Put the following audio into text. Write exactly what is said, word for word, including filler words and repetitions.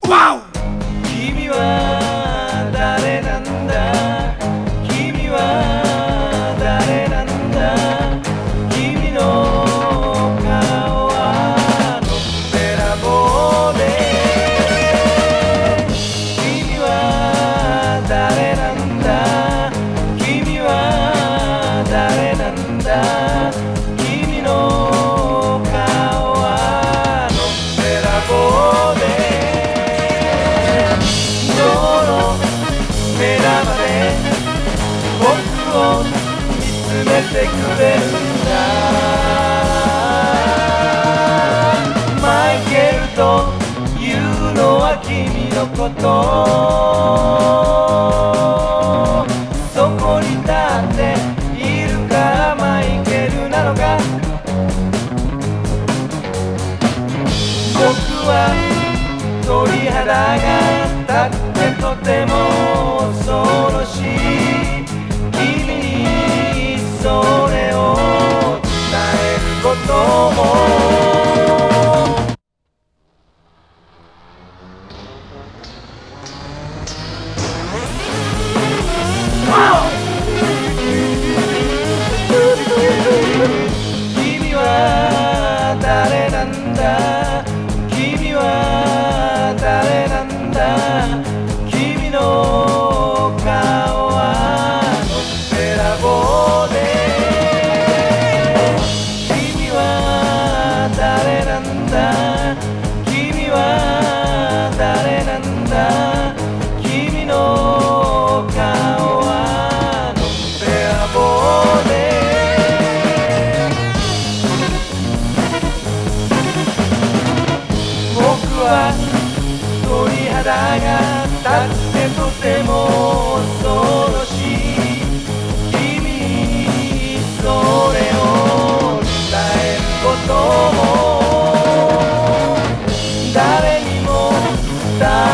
君は誰なんだ、君は誰なんだ、君の顔はのっぺらぼうで、君は誰なんだ、君は誰なんだ、君の顔はのっぺらぼうで、目玉で僕を見つめてくれるんだ。マイケルというのは君のこと、そこに立っているからマイケルなのか。僕は鳥肌が立ってとても恐ろしい、君にそれを伝えることも。君は誰なんだ、君は誰なんだ、君の顔はのっぺらぼうで、君は誰なんだ、君は誰なんだ、君の顔はのっぺらぼうで、僕は鳥肌が立ってとても恐ろしい、君にそれを伝えることも誰にも伝